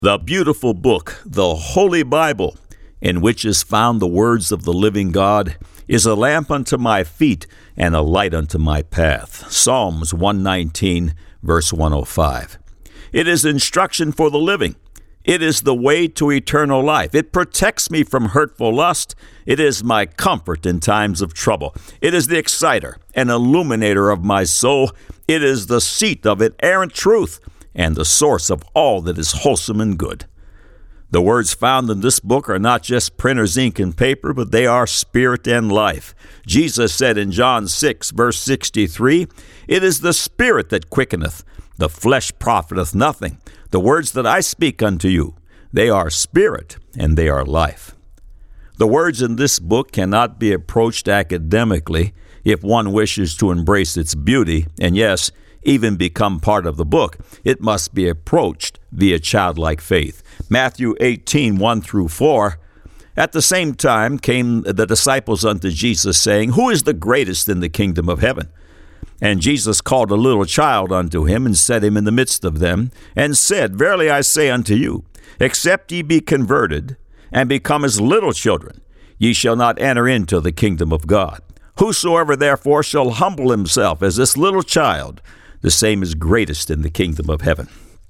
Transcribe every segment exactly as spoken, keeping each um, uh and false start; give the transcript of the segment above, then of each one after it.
The beautiful book, the Holy Bible, in which is found the words of the living God, is a lamp unto my feet and a light unto my path. Psalms one nineteen, verse one oh five. It is instruction for the living. It is the way to eternal life. It protects me from hurtful lust. It is my comfort in times of trouble. It is the exciter and illuminator of my soul. It is the seat of inerrant truth and the source of all that is wholesome and good. The words found in this book are not just printer's ink and paper, but they are spirit and life. Jesus said in John six, verse sixty-three, "It is the spirit that quickeneth, the flesh profiteth nothing. The words that I speak unto you, they are spirit and they are life." The words in this book cannot be approached academically if one wishes to embrace its beauty, and yes, even become part of the book. It must be approached via childlike faith. Matthew eighteen, one through four. At the same time came the disciples unto Jesus, saying, "Who is the greatest in the kingdom of heaven?" And Jesus called a little child unto him, and set him in the midst of them, and said, "Verily I say unto you, except ye be converted, and become as little children, ye shall not enter into the kingdom of God. Whosoever therefore shall humble himself as this little child, the same is greatest in the kingdom of heaven."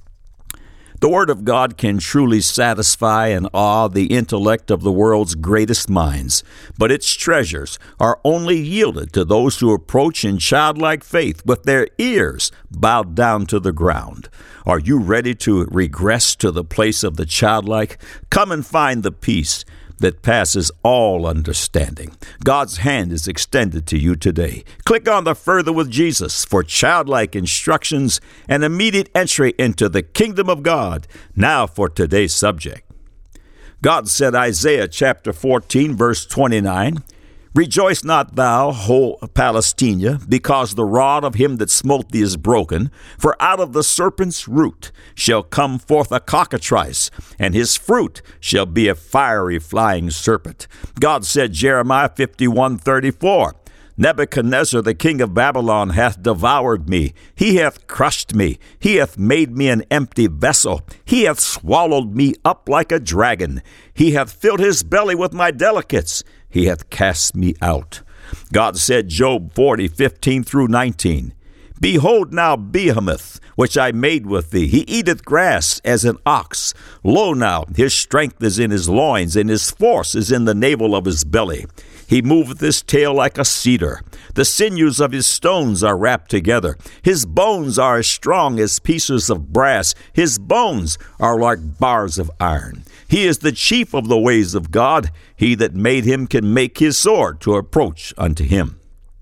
The Word of God can truly satisfy and awe the intellect of the world's greatest minds, but its treasures are only yielded to those who approach in childlike faith with their ears bowed down to the ground. Are you ready to regress to the place of the childlike? Come and find the peace that passes all understanding. God's hand is extended to you today. Click on the Further with Jesus for childlike instructions and immediate entry into the kingdom of God. Now for today's subject. God said, Isaiah chapter fourteen, verse twenty-nine, "Rejoice not thou, whole Palestina, because the rod of him that smote thee is broken. For out of the serpent's root shall come forth a cockatrice, and his fruit shall be a fiery flying serpent." God said, Jeremiah fifty-one, thirty-four, "Nebuchadnezzar the king of Babylon hath devoured me. He hath crushed me. He hath made me an empty vessel. He hath swallowed me up like a dragon. He hath filled his belly with my delicates. He hath cast me out." God said, Job forty, fifteen through nineteen, "Behold now Behemoth, which I made with thee. He eateth grass as an ox. Lo now, his strength is in his loins, and his force is in the navel of his belly. He moveth his tail like a cedar. The sinews of his stones are wrapped together. His bones are as strong as pieces of brass. His bones are like bars of iron. He is the chief of the ways of God. He that made him can make his sword to approach unto him."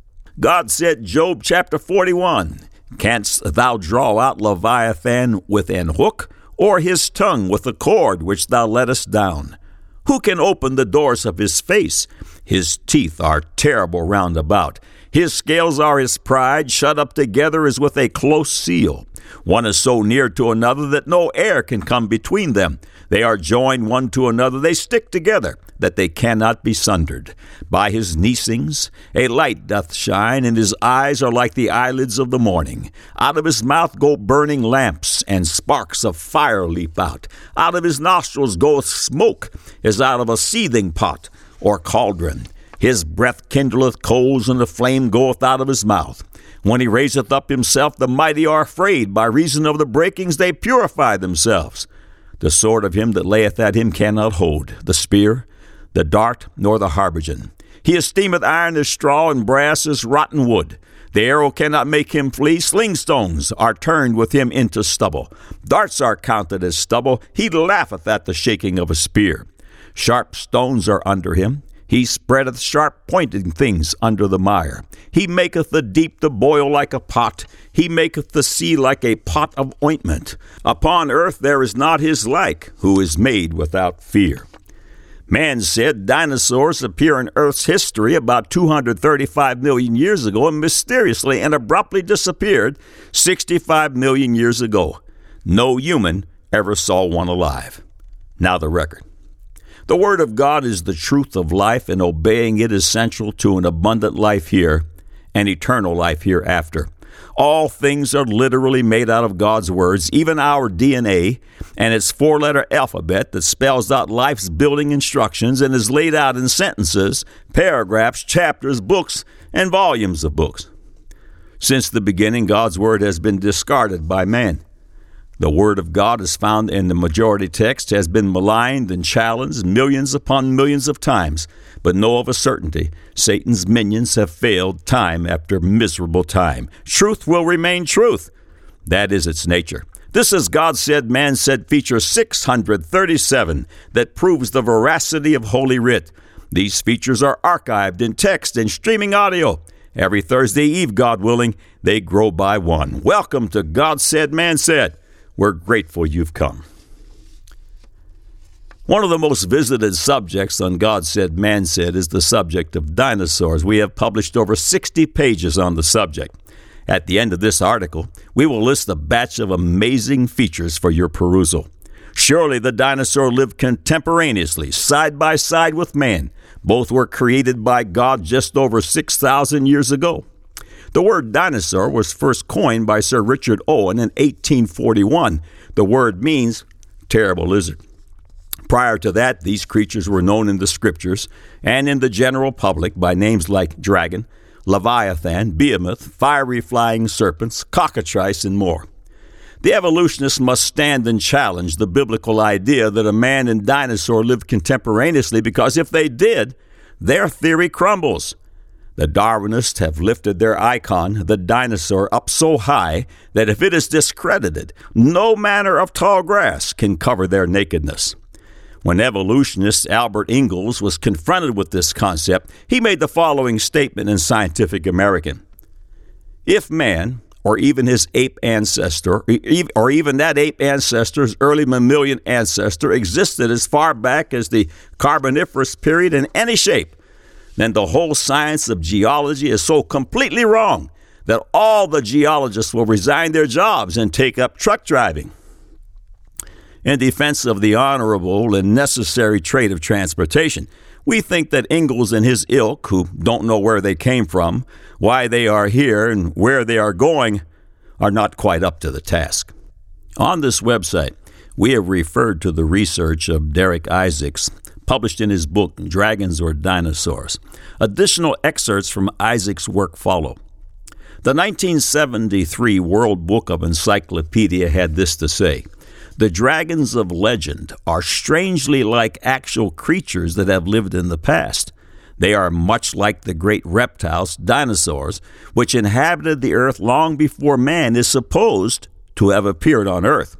God said, Job chapter forty-one, "Canst thou draw out Leviathan with an hook, or his tongue with a cord which thou lettest down? Who can open the doors of his face? His teeth are terrible round about. His scales are his pride, shut up together as with a close seal. One is so near to another that no air can come between them. They are joined one to another, they stick together, that they cannot be sundered. By his neesings a light doth shine, and his eyes are like the eyelids of the morning. Out of his mouth go burning lamps, and sparks of fire leap out. Out of his nostrils goeth smoke, as out of a seething pot or cauldron. His breath kindleth coals, and the flame goeth out of his mouth. When he raiseth up himself, the mighty are afraid. By reason of the breakings they purify themselves. The sword of him that layeth at him cannot hold, the spear, the dart, nor the habergeon. He esteemeth iron as straw, and brass as rotten wood. The arrow cannot make him flee. Sling stones are turned with him into stubble. Darts are counted as stubble. He laugheth at the shaking of a spear. Sharp stones are under him. He spreadeth sharp pointing things under the mire. He maketh the deep to boil like a pot. He maketh the sea like a pot of ointment. Upon earth there is not his like, who is made without fear. Man said dinosaurs appear in Earth's history about two hundred thirty-five million years ago and mysteriously and abruptly disappeared sixty-five million years ago. No human ever saw one alive. Now the record. The Word of God is the truth of life, and obeying it is essential to an abundant life here and eternal life hereafter. All things are literally made out of God's words, even our D N A and its four-letter alphabet that spells out life's building instructions and is laid out in sentences, paragraphs, chapters, books, and volumes of books. Since the beginning, God's word has been discarded by man. The word of God is found in the majority text, has been maligned and challenged millions upon millions of times, but know of a certainty, Satan's minions have failed time after miserable time. Truth will remain truth. That is its nature. This is God Said, Man Said, feature six hundred thirty-seven that proves the veracity of Holy Writ. These features are archived in text and streaming audio. Every Thursday Eve, God willing, they grow by one. Welcome to God Said, Man Said. We're grateful you've come. One of the most visited subjects on God Said, Man Said is the subject of dinosaurs. We have published over sixty pages on the subject. At the end of this article, we will list a batch of amazing features for your perusal. Surely the dinosaur lived contemporaneously, side by side with man. Both were created by God just over six thousand years ago. The word dinosaur was first coined by Sir Richard Owen in eighteen forty-one. The word means terrible lizard. Prior to that, these creatures were known in the scriptures and in the general public by names like dragon, leviathan, behemoth, fiery flying serpents, cockatrice, and more. The evolutionists must stand and challenge the biblical idea that a man and dinosaur lived contemporaneously, because if they did, their theory crumbles. The Darwinists have lifted their icon, the dinosaur, up so high that if it is discredited, no manner of tall grass can cover their nakedness. When evolutionist Albert Ingalls was confronted with this concept, he made the following statement in Scientific American. If man, or even his ape ancestor, or even that ape ancestor's early mammalian ancestor, existed as far back as the Carboniferous period in any shape, then the whole science of geology is so completely wrong that all the geologists will resign their jobs and take up truck driving. In defense of the honorable and necessary trade of transportation, we think that Ingalls and his ilk, who don't know where they came from, why they are here, and where they are going, are not quite up to the task. On this website, we have referred to the research of Derek Isaacs, published in his book, Dragons or Dinosaurs. Additional excerpts from Isaacs' work follow. The nineteen seventy-three World Book of Encyclopedia had this to say: the dragons of legend are strangely like actual creatures that have lived in the past. They are much like the great reptiles, dinosaurs, which inhabited the earth long before man is supposed to have appeared on earth.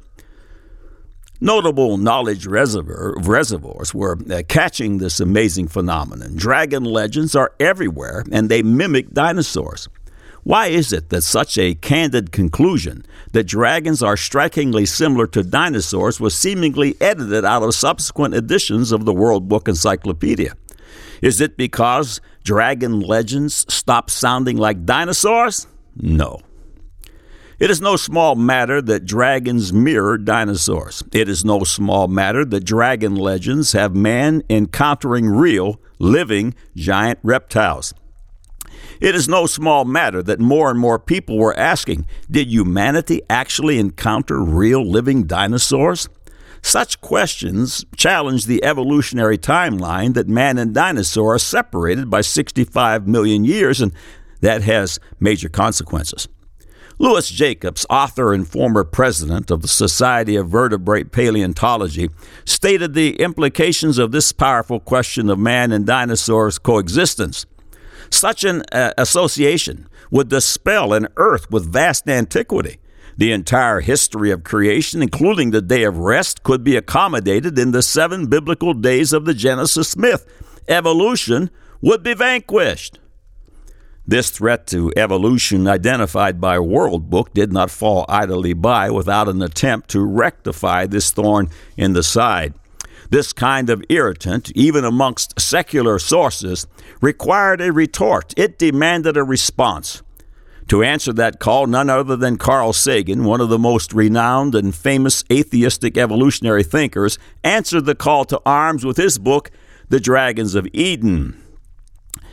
Notable knowledge reservoir, reservoirs were uh, catching this amazing phenomenon. Dragon legends are everywhere, and they mimic dinosaurs. Why is it that such a candid conclusion that dragons are strikingly similar to dinosaurs was seemingly edited out of subsequent editions of the World Book Encyclopedia? Is it because dragon legends stopped sounding like dinosaurs? No. It is no small matter that dragons mirror dinosaurs. It is no small matter that dragon legends have man encountering real, living, giant reptiles. It is no small matter that more and more people were asking, did humanity actually encounter real living dinosaurs? Such questions challenge the evolutionary timeline that man and dinosaur are separated by sixty-five million years, and that has major consequences. Louis Jacobs, author and former president of the Society of Vertebrate Paleontology, stated the implications of this powerful question of man and dinosaurs' coexistence. Such an uh, association would dispel an earth with vast antiquity. The entire history of creation, including the day of rest, could be accommodated in the seven biblical days of the Genesis myth. Evolution would be vanquished. This threat to evolution identified by World Book did not fall idly by without an attempt to rectify this thorn in the side. This kind of irritant, even amongst secular sources, required a retort. It demanded a response. To answer that call, none other than Carl Sagan, one of the most renowned and famous atheistic evolutionary thinkers, answered the call to arms with his book, The Dragons of Eden.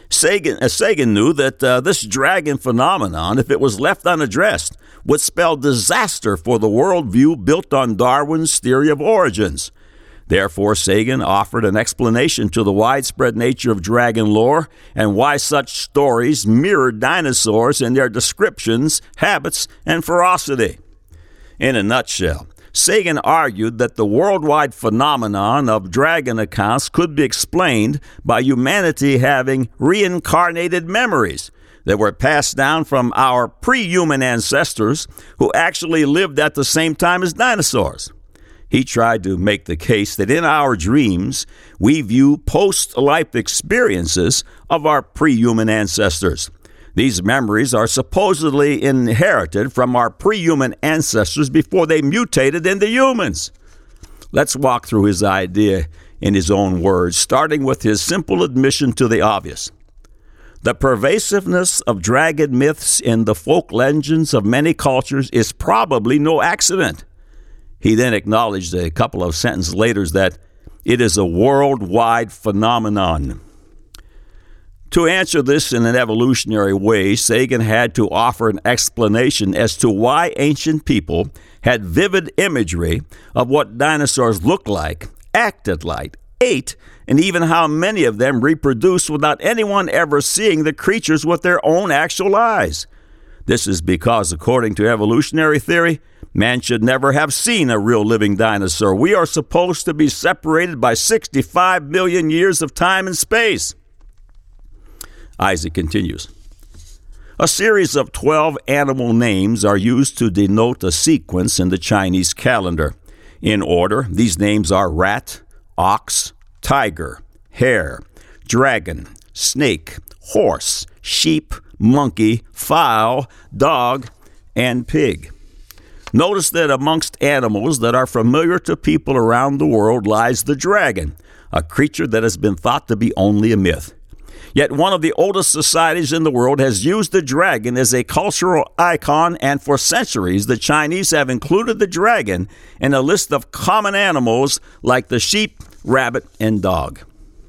Sagan, uh, Sagan knew that uh, this dragon phenomenon, if it was left unaddressed, would spell disaster for the worldview built on Darwin's theory of origins. Therefore, Sagan offered an explanation to the widespread nature of dragon lore and why such stories mirrored dinosaurs in their descriptions, habits, and ferocity. In a nutshell, Sagan argued that the worldwide phenomenon of dragon accounts could be explained by humanity having reincarnated memories that were passed down from our pre-human ancestors who actually lived at the same time as dinosaurs. He tried to make the case that in our dreams, we view post-life experiences of our pre-human ancestors. These memories are supposedly inherited from our pre-human ancestors before they mutated into humans. Let's walk through his idea in his own words, starting with his simple admission to the obvious. The pervasiveness of dragon myths in the folk legends of many cultures is probably no accident. He then acknowledged a couple of sentences later that it is a worldwide phenomenon. To answer this in an evolutionary way, Sagan had to offer an explanation as to why ancient people had vivid imagery of what dinosaurs looked like, acted like, ate, and even how many of them reproduced without anyone ever seeing the creatures with their own actual eyes. This is because, according to evolutionary theory, man should never have seen a real living dinosaur. We are supposed to be separated by sixty-five million years of time and space. Isaac continues. A series of twelve animal names are used to denote a sequence in the Chinese calendar. In order, these names are rat, ox, tiger, hare, dragon, snake, horse, sheep, monkey, fowl, dog, and pig. Notice that amongst animals that are familiar to people around the world lies the dragon, a creature that has been thought to be only a myth. Yet one of the oldest societies in the world has used the dragon as a cultural icon, and for centuries the Chinese have included the dragon in a list of common animals like the sheep, rabbit, and dog.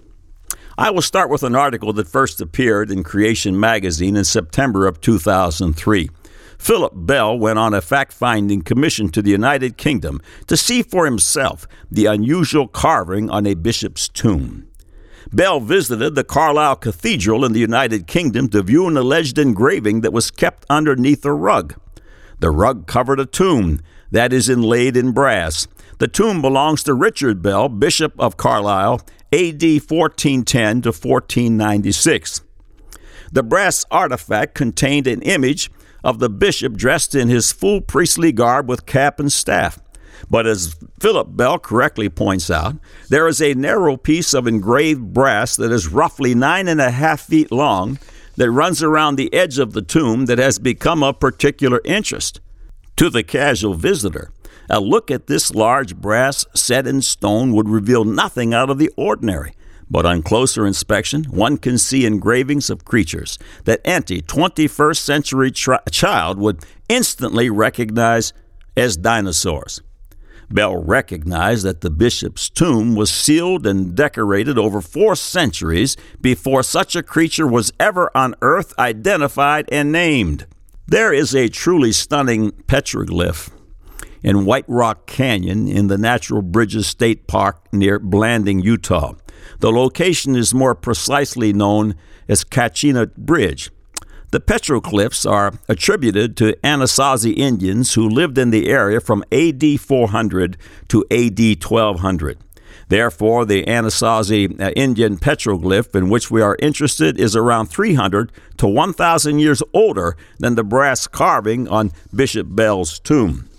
I will start with an article that first appeared in Creation magazine in September of two thousand three. Philip Bell went on a fact-finding commission to the United Kingdom to see for himself the unusual carving on a bishop's tomb. Bell visited the Carlisle Cathedral in the United Kingdom to view an alleged engraving that was kept underneath a rug. The rug covered a tomb that is inlaid in brass. The tomb belongs to Richard Bell, Bishop of Carlisle, A D fourteen ten to fourteen ninety-six. The brass artifact contained an image of the bishop dressed in his full priestly garb with cap and staff. But as Philip Bell correctly points out, there is a narrow piece of engraved brass that is roughly nine and a half feet long that runs around the edge of the tomb that has become of particular interest. To the casual visitor, a look at this large brass set in stone would reveal nothing out of the ordinary. But on closer inspection, one can see engravings of creatures that any twenty-first century tri- child would instantly recognize as dinosaurs. Bell recognized that the bishop's tomb was sealed and decorated over four centuries before such a creature was ever on earth identified and named. There is a truly stunning petroglyph in White Rock Canyon in the Natural Bridges State Park near Blanding, Utah. The location is more precisely known as Kachina Bridge. The petroglyphs are attributed to Anasazi Indians who lived in the area from A D four hundred to A D twelve hundred. Therefore, the Anasazi uh, Indian petroglyph in which we are interested is around three hundred to one thousand years older than the brass carving on Bishop Bell's tomb.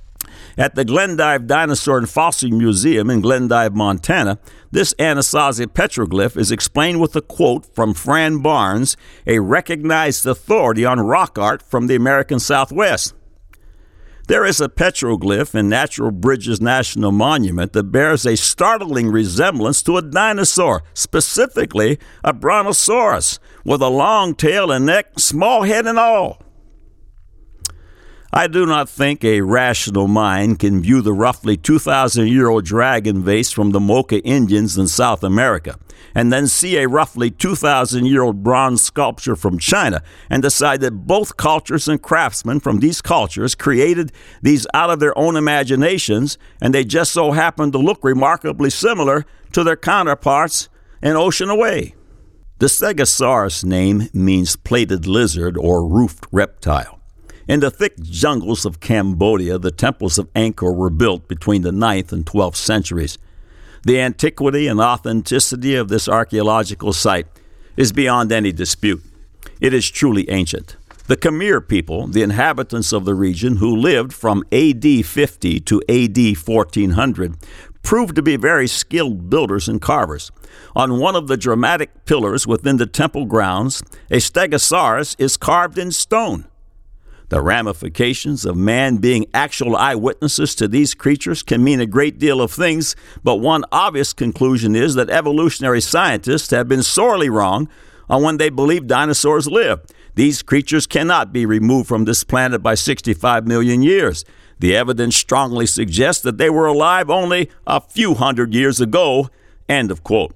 At the Glendive Dinosaur and Fossil Museum in Glendive, Montana, this Anasazi petroglyph is explained with a quote from Fran Barnes, a recognized authority on rock art from the American Southwest. There is a petroglyph in Natural Bridges National Monument that bears a startling resemblance to a dinosaur, specifically a brontosaurus, with a long tail and neck, small head and all. I do not think a rational mind can view the roughly two thousand year old dragon vase from the Mocha Indians in South America and then see a roughly two thousand year old bronze sculpture from China and decide that both cultures and craftsmen from these cultures created these out of their own imaginations, and they just so happen to look remarkably similar to their counterparts an ocean away. The Stegosaurus name means plated lizard or roofed reptile. In the thick jungles of Cambodia, the temples of Angkor were built between the ninth and twelfth centuries. The antiquity and authenticity of this archaeological site is beyond any dispute. It is truly ancient. The Khmer people, the inhabitants of the region who lived from A D fifty to A D fourteen hundred, proved to be very skilled builders and carvers. On one of the dramatic pillars within the temple grounds, a Stegosaurus is carved in stone. The ramifications of man being actual eyewitnesses to these creatures can mean a great deal of things, but one obvious conclusion is that evolutionary scientists have been sorely wrong on when they believe dinosaurs lived. These creatures cannot be removed from this planet by sixty-five million years. The evidence strongly suggests that they were alive only a few hundred years ago. End of quote.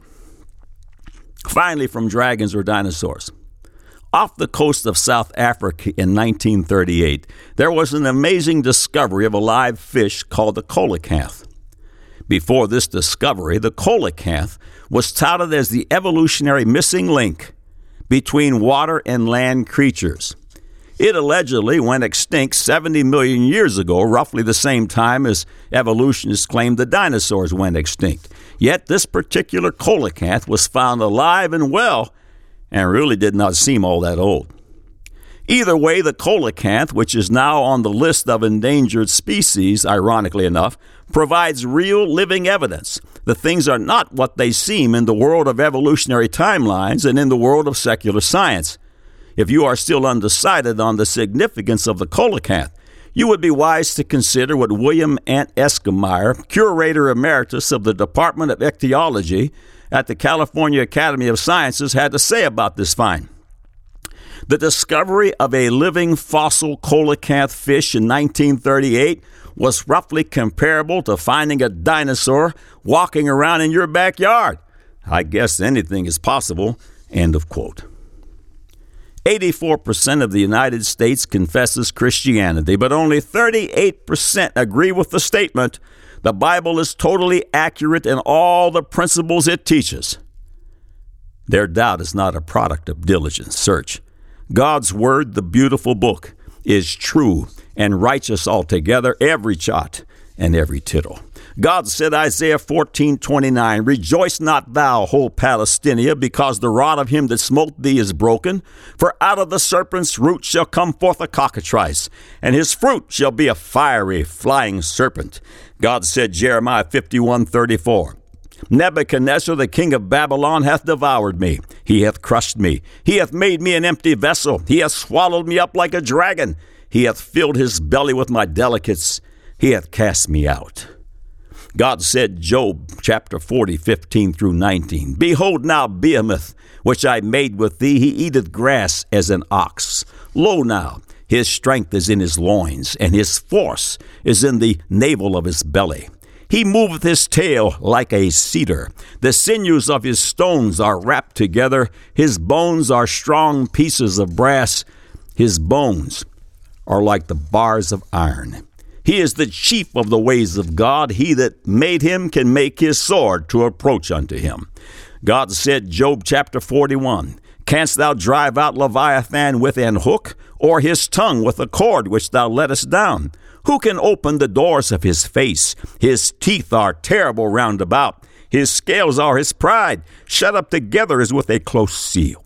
Finally, from dragons or dinosaurs. Off the coast of South Africa in nineteen thirty-eight, there was an amazing discovery of a live fish called the coelacanth. Before this discovery, the coelacanth was touted as the evolutionary missing link between water and land creatures. It allegedly went extinct seventy million years ago, roughly the same time as evolutionists claimed the dinosaurs went extinct. Yet this particular coelacanth was found alive and well and really did not seem all that old. Either way, the coelacanth, which is now on the list of endangered species, ironically enough, provides real living evidence that things are not what they seem in the world of evolutionary timelines and in the world of secular science. If you are still undecided on the significance of the coelacanth, you would be wise to consider what William Ant Eskemeyer, Curator Emeritus of the Department of Ichthyology at the California Academy of Sciences, had to say about this find. The discovery of a living fossil coelacanth fish in nineteen thirty-eight was roughly comparable to finding a dinosaur walking around in your backyard. I guess anything is possible. End of quote. eighty-four percent of the United States confesses Christianity, but only thirty-eight percent agree with the statement, the Bible is totally accurate in all the principles it teaches. Their doubt is not a product of diligent search. God's Word, the beautiful book, is true and righteous altogether, every jot and every tittle. God said, Isaiah fourteen twenty-nine, Rejoice not thou, whole Palestina, because the rod of him that smote thee is broken. For out of the serpent's root shall come forth a cockatrice, and his fruit shall be a fiery, flying serpent. God said, Jeremiah fifty-one thirty-four, Nebuchadnezzar, the king of Babylon, hath devoured me. He hath crushed me. He hath made me an empty vessel. He hath swallowed me up like a dragon. He hath filled his belly with my delicates. He hath cast me out. God said, Job chapter forty, fifteen through nineteen, Behold now Behemoth, which I made with thee, he eateth grass as an ox. Lo now, his strength is in his loins, and his force is in the navel of his belly. He moveth his tail like a cedar. The sinews of his stones are wrapped together. His bones are strong pieces of brass. His bones are like the bars of iron. He is the chief of the ways of God. He that made him can make his sword to approach unto him. God said, Job chapter forty-one, Canst thou drive out Leviathan with an hook, or his tongue with a cord which thou lettest down? Who can open the doors of his face? His teeth are terrible round about. His scales are his pride. Shut up together as with a close seal.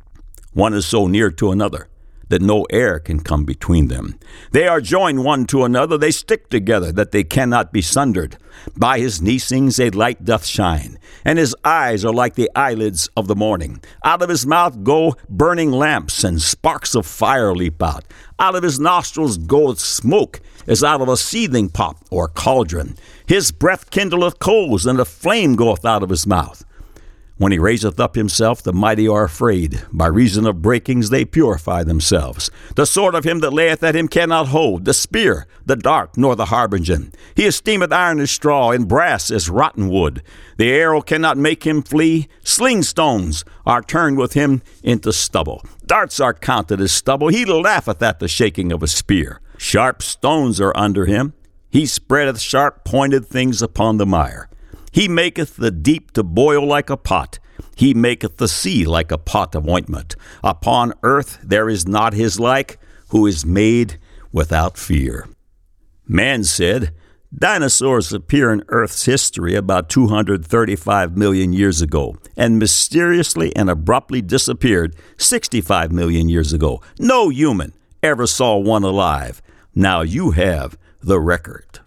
One is so near to another that no air can come between them. They are joined one to another, they stick together, that they cannot be sundered. By his neesings a light doth shine, and his eyes are like the eyelids of the morning. Out of his mouth go burning lamps, and sparks of fire leap out. Out of his nostrils goeth smoke, as out of a seething pot or cauldron. His breath kindleth coals, and a flame goeth out of his mouth. When he raiseth up himself, the mighty are afraid. By reason of breakings they purify themselves. The sword of him that layeth at him cannot hold, the spear, the dart, nor the harbinger. He esteemeth iron as straw, and brass as rotten wood. The arrow cannot make him flee. Sling stones are turned with him into stubble. Darts are counted as stubble. He laugheth at the shaking of a spear. Sharp stones are under him. He spreadeth sharp pointed things upon the mire. He maketh the deep to boil like a pot. He maketh the sea like a pot of ointment. Upon earth there is not his like, who is made without fear. Man said, dinosaurs appear in Earth's history about two hundred thirty-five million years ago, and mysteriously and abruptly disappeared sixty-five million years ago. No human ever saw one alive. Now you have the record.